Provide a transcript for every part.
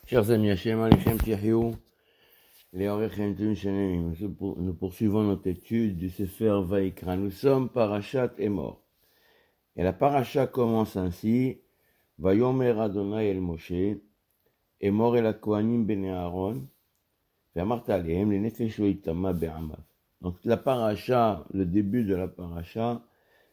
Chers amis, Hachem Alechem Tiahiou, les Orechem Shenemim, nous poursuivons notre étude du Sefer Vaïkra. Nous sommes Parashat Emor. Et la Parasha commence ainsi, Vayomer Adonai el Moshe, Emor el Kohanim bene Aaron, Ve'amart alehem le nefesh lo yitama be'amav. Donc la Parasha, le début de la Parasha,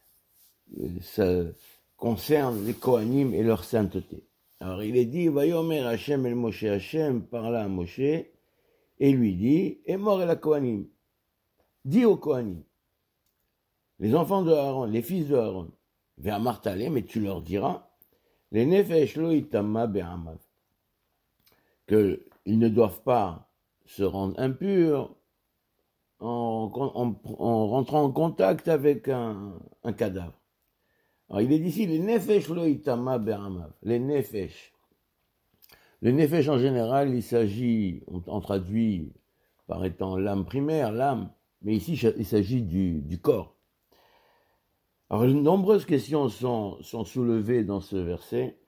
ça concerne les Kohanim et leur sainteté. Alors il est dit, Vayomer Hashem el Moshe, Hashem parla à Moshe, et lui dit, Emor el Kohanim, dis aux Kohanim, les enfants de Aaron, les fils de Aaron, Ve'amart alehem, mais tu leur diras, les nefesh lo yitama be'amav, qu'ils ne doivent pas se rendre impurs en rentrant en contact avec un cadavre. Alors il est ici, les nefesh lo yitama be'amav, les nefesh. Le nefesh en général, il s'agit, on traduit par étant l'âme primaire, l'âme, mais ici il s'agit du corps. Alors de nombreuses questions sont soulevées dans ce verset.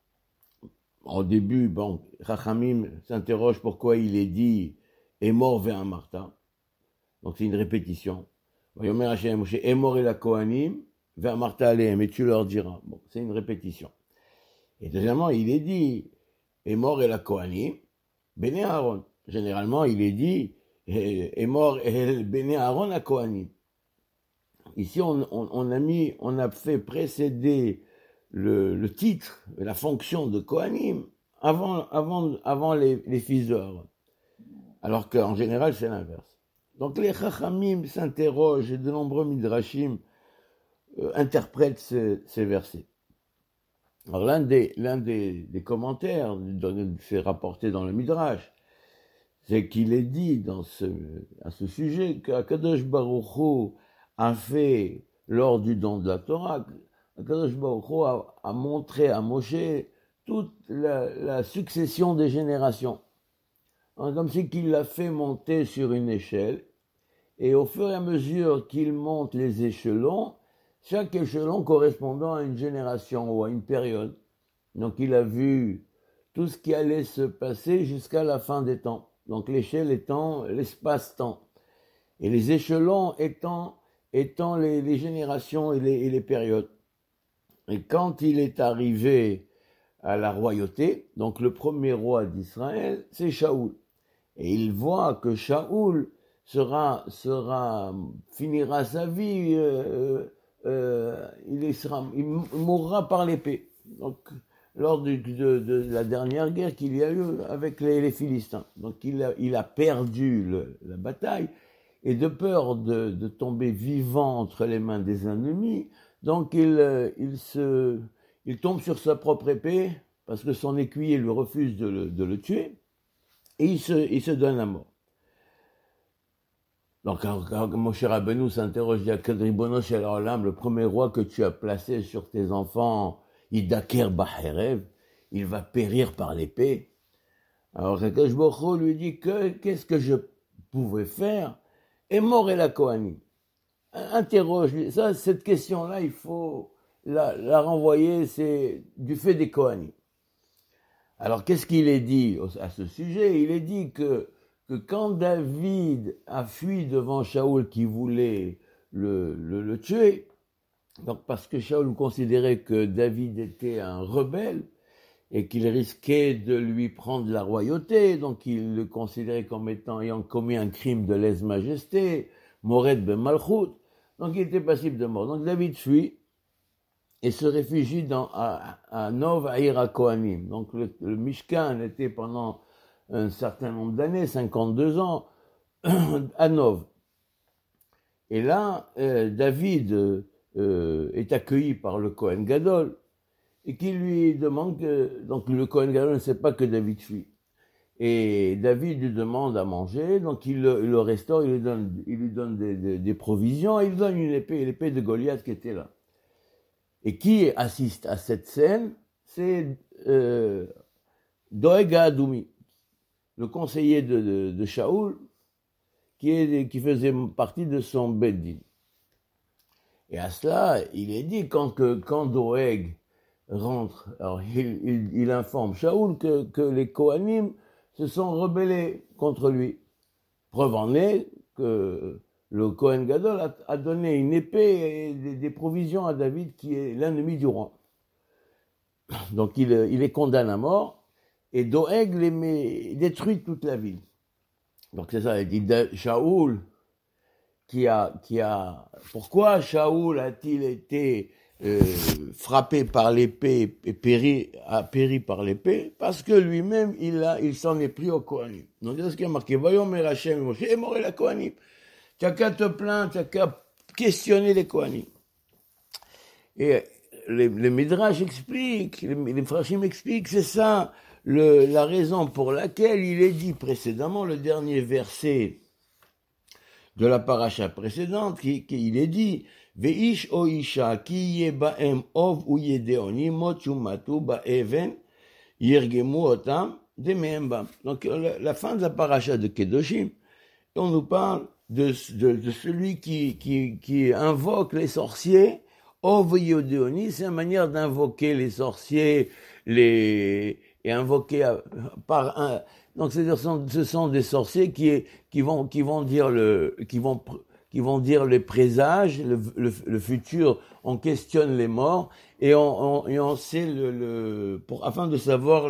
Au début, Chachamim s'interroge pourquoi il est dit « Emor ve'amarta ». Donc c'est une répétition. « Vayomer Hashem Moshe, Emor el Kohanim ve'amarta alehem » et tu leur diras. Bon, c'est une répétition. Et deuxièmement, il est dit « Emor el Kohanim bene Aaron ». Généralement, il est dit « Emor el bene Aaron a Kohanim ». Ici, on a fait précéder le titre, la fonction de Kohanim avant les fils de Aaron. Alors qu'en général, c'est l'inverse. Donc les Chachamim s'interrogent et de nombreux Midrashim interprètent ces versets. Alors l'un des commentaires, c'est rapporté dans le Midrash, c'est qu'il est dit à ce sujet qu'Akadosh Baruch Hu a fait, lors du don de la Torah, Akadosh Baruch Hu a montré à Moshe toute la succession des générations. Comme si qu'il l'a fait monter sur une échelle, et au fur et à mesure qu'il monte les échelons, chaque échelon correspondant à une génération ou à une période. Donc il a vu tout ce qui allait se passer jusqu'à la fin des temps. Donc l'échelle étant l'espace-temps. Et les échelons étant les générations et les périodes. Et quand il est arrivé à la royauté, donc le premier roi d'Israël, c'est Shaoul. Et il voit que Shaoul finira sa vie, il mourra par l'épée. Donc, lors de la dernière guerre qu'il y a eu avec les Philistins. Donc, il a perdu la bataille, et de peur de tomber vivant entre les mains des ennemis, donc il tombe sur sa propre épée, parce que son écuyer lui refuse de le tuer, et il se donne à mort. Donc, quand Moshe Rabbeinu s'interroge, il y a que Ribono Shel Olam, le premier roi que tu as placé sur tes enfants, Yidaker Baherev, il va périr par l'épée. Alors, Akadosh Baruch Hu lui dit qu'est-ce que je pouvais faire? Emor el Kohanim. Interroge, cette question-là, il faut la renvoyer, c'est du fait des Kohanim. Alors, qu'est-ce qu'il est dit à ce sujet? Il est dit que quand David a fui devant Shaoul qui voulait le tuer, donc parce que Shaoul considérait que David était un rebelle et qu'il risquait de lui prendre la royauté, donc il le considérait comme ayant commis un crime de lèse-majesté, Mored ben Malchut, donc il était passible de mort. Donc David fuit et se réfugie à Nov Aïra Kohanim. Donc le Mishkan était pendant un certain nombre d'années, 52 ans, à Nov. Et là, David est accueilli par le Kohen Gadol, et qui lui demande donc le Kohen Gadol ne sait pas que David fuit. Et David lui demande à manger, donc il le restaure, il lui donne des provisions, et il lui donne une épée, l'épée de Goliath qui était là. Et qui assiste à cette scène? C'est Doeg Adoumi, le conseiller de Shaoul, qui faisait partie de son Beddin. Et à cela, il est dit, quand Doeg rentre. Alors, il informe Shaoul que les Kohanim se sont rebellés contre lui. Preuve en est que le Kohen Gadol a donné une épée et des provisions à David, qui est l'ennemi du roi. Donc il les condamne à mort, et Doeg détruit toute la ville. Donc c'est ça, il dit Shaoul, pourquoi Shaoul a-t-il été frappé par l'épée et a péri par l'épée? Parce que lui-même, il s'en est pris au Kohanim. Donc c'est ce qui est marqué, Vayomer Hashem Moshe, et mort la Kohanim. Tu n'as qu'à te plaindre, tu n'as qu'à questionner les Kohanim. Et les Midrash expliquent, les Frashim expliquent, c'est ça la raison pour laquelle il est dit précédemment, le dernier verset de la paracha précédente, il est dit Veish o isha ki ye ba'em ov u yedeoni motu matu ba'even yirgemu otam demehem bam. Donc la fin de la paracha de Kedoshim, on nous parle de celui qui invoque les sorciers. Ov yedeoni, c'est une manière d'invoquer les sorciers, et invoquer par un. Donc c'est-à-dire ce sont des sorciers qui vont dire les présages, le futur. On questionne les morts et on sait afin de savoir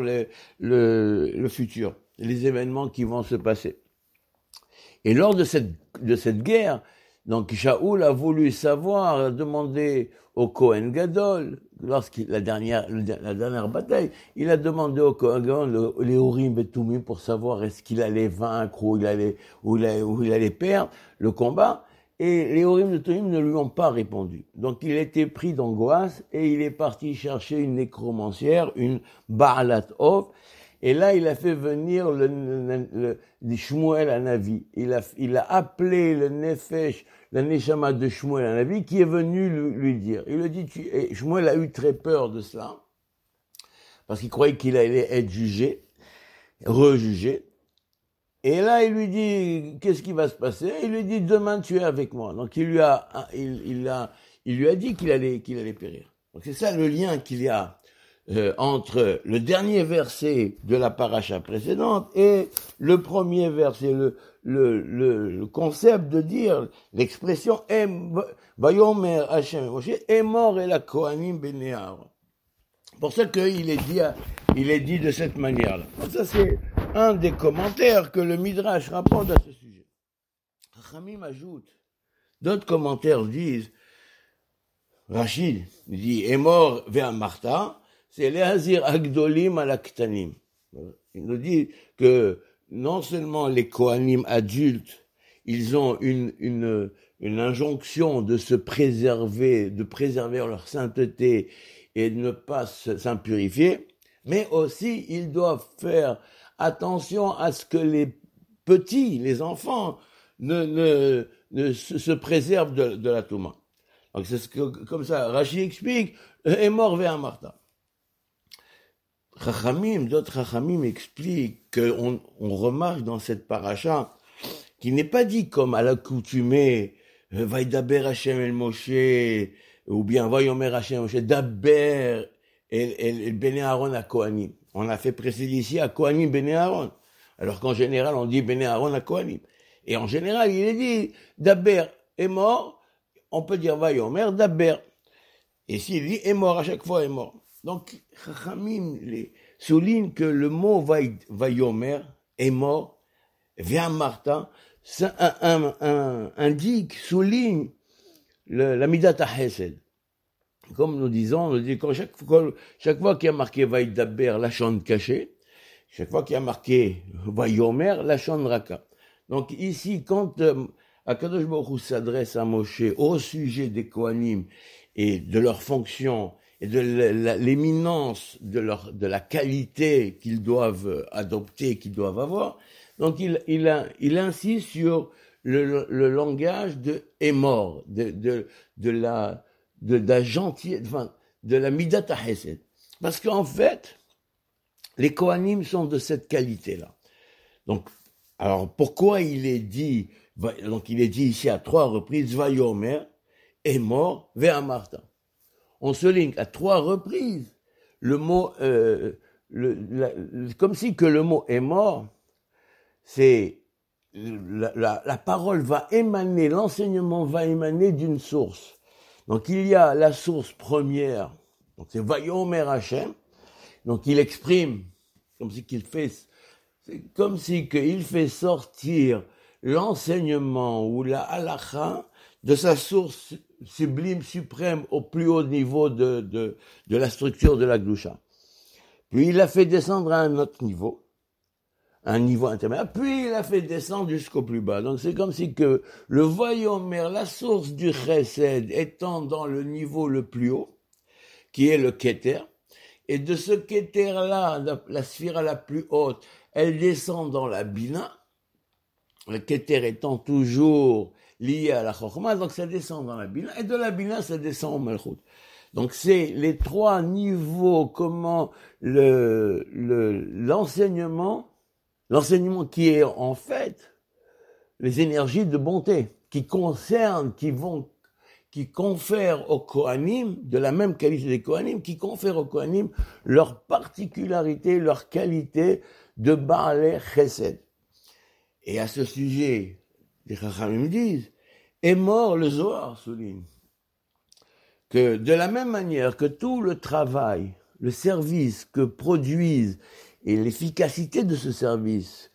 le futur, les événements qui vont se passer. Et lors de cette guerre, donc Shaoul a voulu savoir, a demandé au Kohen Gadol, la dernière bataille, il a demandé au Kohen Gadol les Urim et Tumim pour savoir est-ce qu'il allait vaincre ou il allait perdre le combat. Et les Urim et Tumim ne lui ont pas répondu. Donc il était pris d'angoisse et il est parti chercher une nécromancière, une Baalat Ov. Et là, il a fait venir le Shmuel Hanavi. Il a appelé le Nefesh, le Neshama de Shmuel Hanavi, qui est venu lui dire. Il lui dit, et Shmuel a eu très peur de cela, parce qu'il croyait qu'il allait être rejugé. Et là, il lui dit, qu'est-ce qui va se passer? Il lui dit, demain tu es avec moi. Donc il lui a dit qu'il allait périr. Donc c'est ça le lien qu'il y a entre le dernier verset de la paracha précédente et le premier verset, le concept de dire, l'expression Vayomer Hashem Moshe est mort et la Kohanim Bnei Aaron. Pour ça qu'il est dit de cette manière-là. Donc ça c'est un des commentaires que le Midrash rapporte à ce sujet. Chachamim ajoute, d'autres commentaires disent, Rachid dit est mort vers Martha, c'est Léazir Agdolim à la Ktanim. Il nous dit que non seulement les Kohanim adultes, ils ont une injonction de se préserver, de préserver leur sainteté et de ne pas s'impurifier, mais aussi ils doivent faire attention à ce que les petits, les enfants, ne se préservent de la Touma. Donc c'est comme ça, Rashi explique, est mort vers Martha. D'autres Chachamim expliquent qu'on remarque dans cette paracha qu'il n'est pas dit comme à l'accoutumée Vaïdaber Hashem el Moshe ou bien Vayomer Hashem Moshe Daber el Bnei Aaron à Kohanim. On a fait préciser ici à Kohanim Bnei Aaron, alors qu'en général on dit Bnei Aaron à Kohanim. Et en général il est dit Daber est mort, on peut dire Vayomer Daber. Et s'il dit est mort, à chaque fois est mort. Donc, Chachamim souligne que le mot Vayomer est mort, vient Martha, ça indique, souligne la Midat HaChesed. Comme nous disons, on dit que chaque fois qu'il y a marqué Vaïdaber, la chante cachée, chaque fois qu'il y a marqué Vayomer, la chante raka. Donc ici, quand Akadosh Baruch Hu s'adresse à Moshe au sujet des Kohanim et de leur fonction, et de l'éminence de la qualité qu'ils doivent adopter, qu'ils doivent avoir. Donc il insiste sur le langage de émor, de la gentillesse, enfin, de la midat hesed. Parce qu'en fait, les Kohanim sont de cette qualité-là. Donc, alors pourquoi il est dit ici à 3 reprises, Vayomer, émor, vers Martha. On souligne à 3 reprises le mot, comme si que le mot est mort, c'est la parole va émaner, l'enseignement va émaner d'une source. Donc il y a la source première, donc c'est Vayomer Hashem, donc il exprime, comme si qu'il fait, c'est comme si qu'il fait sortir l'enseignement ou la halakha de sa source sublime, suprême, au plus haut niveau de la structure de la Gdusha. Puis il l'a fait descendre à un autre niveau, un niveau intermédiaire, puis il l'a fait descendre jusqu'au plus bas. Donc c'est comme si que le Vayomer, la source du Chesed, étant dans le niveau le plus haut, qui est le Keter, et de ce Keter-là, la sphère la plus haute, elle descend dans la Bina, le Keter étant toujours lié à la Chokhmah, donc ça descend dans la Bina, et de la Bina, ça descend au Malchut. Donc c'est les trois niveaux, comment l'enseignement qui est en fait les énergies de bonté, qui concernent, qui confèrent aux Kohanim, de la même qualité des Kohanim, qui confèrent aux Kohanim leur particularité, leur qualité de Baalei Chesed. Et à ce sujet, les Chachamim disent, est mort, le Zohar souligne, que de la même manière que tout le travail, le service que produisent et l'efficacité de ce service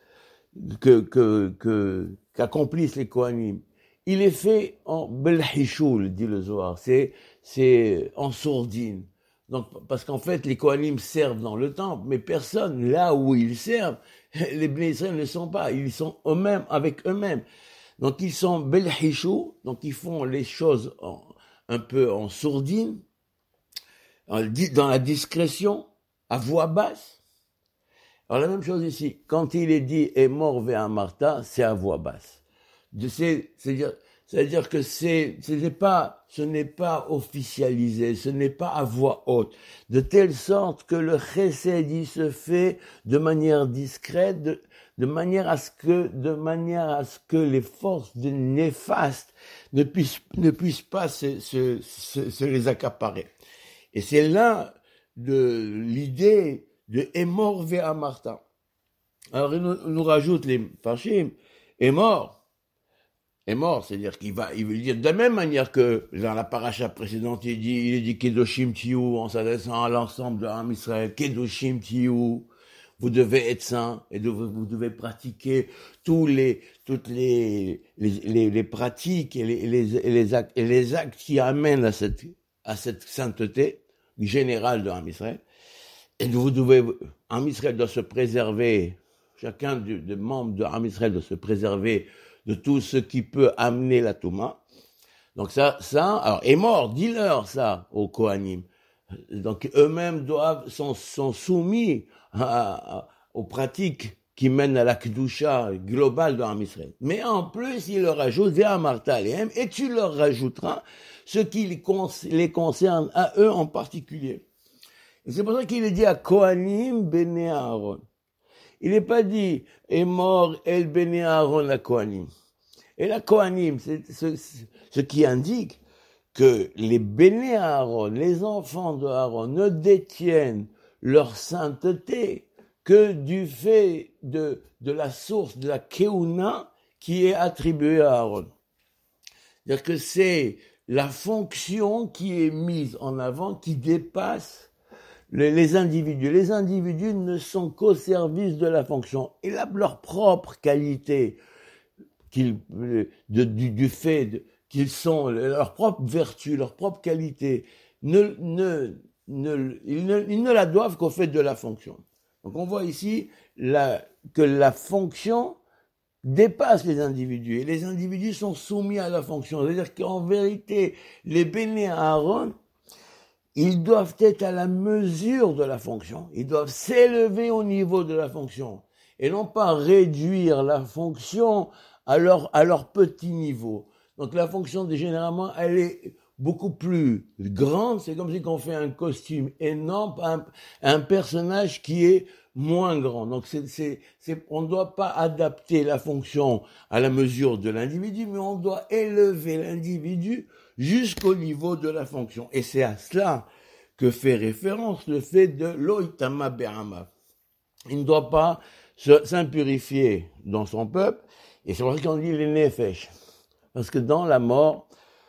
qu'accomplissent les Kohanim, il est fait en belhishul, dit le Zohar, c'est en sourdine. Donc, parce qu'en fait, les Kohanim servent dans le temple, mais personne, là où ils servent, les Bnei Israël ne sont pas, ils sont eux-mêmes, avec eux-mêmes. Donc, ils sont belhishul, donc ils font les choses un peu en sourdine, dans la discrétion, à voix basse. Alors, la même chose ici, quand il est dit « est mort vers Martha », c'est à voix basse. C'est-à-dire que ce n'est pas officialisé, ce n'est pas à voix haute, de telle sorte que le chesed il se fait de manière discrète, de manière à ce que les forces néfastes ne puissent pas se les accaparer. Et c'est là l'idée de Emor ve'amarta. Alors il nous rajoute les Farshim, Emor, c'est-à-dire qu'il veut dire de la même manière que dans la paracha précédente, il est dit Kedoshim Tiyu, en s'adressant à l'ensemble de l'Am Israël, Kedoshim Tiyu, vous devez être saints et vous devez pratiquer toutes les pratiques et les actes qui amènent à cette sainteté générale de l'Am Israël. Et Am Israël doit se préserver, chacun des membres de Am Israël doit se préserver de tout ce qui peut amener la Touma. Donc alors, est mort, dis-leur ça aux Kohanim. Donc eux-mêmes sont soumis aux pratiques qui mènent à la Kedusha globale de Am Israël. Mais en plus, il leur ajoute Ve'amarta alehem, et tu leur rajouteras ce qui les concerne à eux en particulier. Et c'est pour ça qu'il est dit à Kohanim Bene Aaron. Il n'est pas dit est mort El Bene Aaron la Kohanim. Et la Kohanim, c'est ce qui indique que les Bene Aaron, les enfants de Aaron, ne détiennent leur sainteté que du fait de la source de la Keuna qui est attribuée à Aaron. C'est-à-dire que c'est la fonction qui est mise en avant qui dépasse les individus. Les individus ne sont qu'au service de la fonction. Et leur propre qualité, du fait qu'ils sont, leur propre vertu, leur propre qualité, ils ne la doivent qu'au fait de la fonction. Donc on voit ici que la fonction dépasse les individus. Et les individus sont soumis à la fonction. C'est-à-dire qu'en vérité, les Béné Aaron, ils doivent être à la mesure de la fonction. Ils doivent s'élever au niveau de la fonction. Et non pas réduire la fonction à leur petit niveau. Donc la fonction, généralement, elle est beaucoup plus grande. C'est comme si on fait un costume énorme à un personnage qui est moins grand. Donc on ne doit pas adapter la fonction à la mesure de l'individu, mais on doit élever l'individu jusqu'au niveau de la fonction. Et c'est à cela que fait référence le fait de l'oitama be'ama. Il ne doit pas s'impurifier dans son peuple, et c'est pour ça qu'on dit les nefesh. Parce que dans la mort,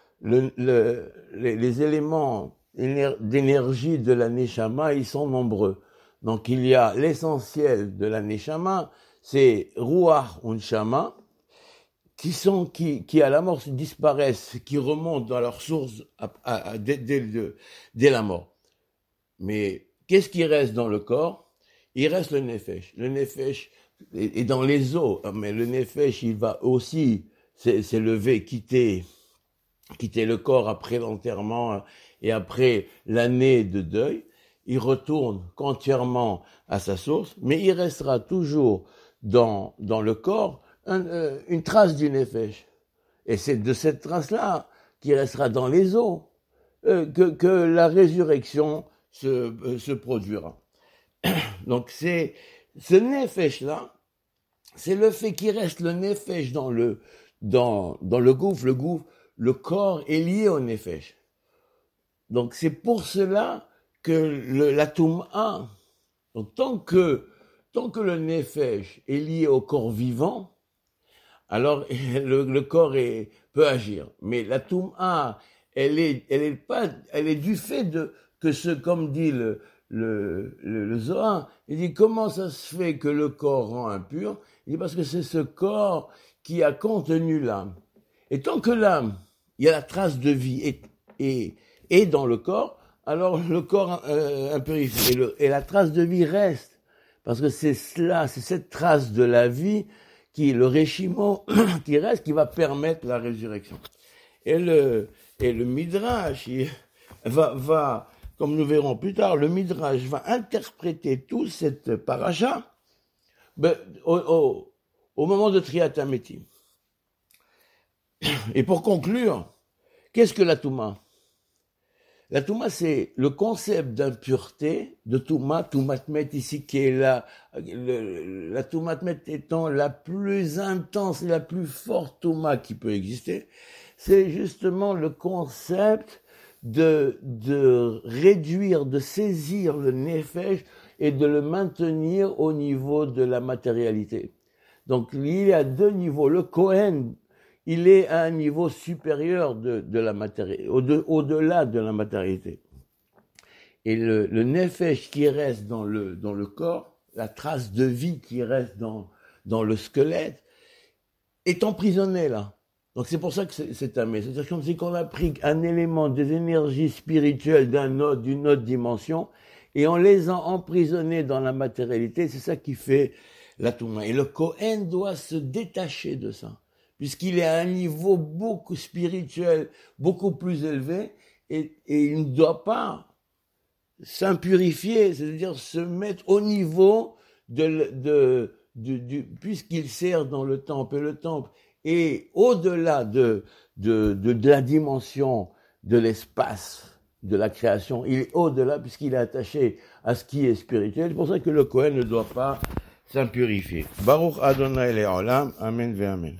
les éléments d'énergie de la neshama, ils sont nombreux. Donc il y a l'essentiel de la neshama, c'est ruach unshama, qui à la mort disparaissent, qui remontent dans leur source dès la mort. Mais qu'est-ce qui reste dans le corps? Il reste le nefesh. Le nefesh est dans les os, mais le nefesh, il va aussi s'élever, quitter le corps après l'enterrement et après l'année de deuil. Il retourne entièrement à sa source, mais il restera toujours dans le corps une trace du nefesh. Et c'est de cette trace-là qui restera dans les os que la résurrection se produira. Donc c'est ce nefesh-là, c'est le fait qu'il reste le nefesh dans le gouffre. Le corps est lié au nefesh. Donc c'est pour cela que la Toum'a, donc tant que le nefesh est lié au corps vivant, alors le corps peut agir. Mais la Toum'a, elle est du fait comme dit le Zohar, il dit comment ça se fait que le corps rend impur? Il dit parce que c'est ce corps qui a contenu l'âme. Et tant que l'âme, il y a la trace de vie et dans le corps, alors le corps impurifie et la trace de vie reste. Parce que c'est cette trace de la vie le réchimo qui reste, qui va permettre la résurrection. Et le Midrash va, comme nous verrons plus tard, le Midrash va interpréter toute cette paracha au moment de Triat HaMetim. Et pour conclure, qu'est-ce que la Touma? La Touma, c'est le concept d'impureté de Touma Toumatmet ici, qui est la Toumatmet étant la plus intense et la plus forte Touma qui peut exister. C'est justement le concept de réduire, de saisir le nefesh et de le maintenir au niveau de la matérialité. Donc il y a deux niveaux. Le Kohen, il est à un niveau supérieur de la matérialité, au-delà de la matérialité. Et le nefesh qui reste dans le corps, la trace de vie qui reste dans le squelette, est emprisonné là. Donc c'est pour ça que c'est tamé. C'est-à-dire qu'on a pris un élément des énergies spirituelles d'une autre dimension et on les a emprisonnés dans la matérialité. C'est ça qui fait la Touma. Et le Kohen doit se détacher de ça, puisqu'il est à un niveau beaucoup spirituel, beaucoup plus élevé, et il ne doit pas s'impurifier, c'est-à-dire se mettre au niveau puisqu'il sert dans le temple, et le temple est au-delà de la dimension de l'espace de la création, il est au-delà puisqu'il est attaché à ce qui est spirituel. C'est pour ça que le Kohen ne doit pas s'impurifier. Baruch Adonai Le'olam, Amen ve Amen.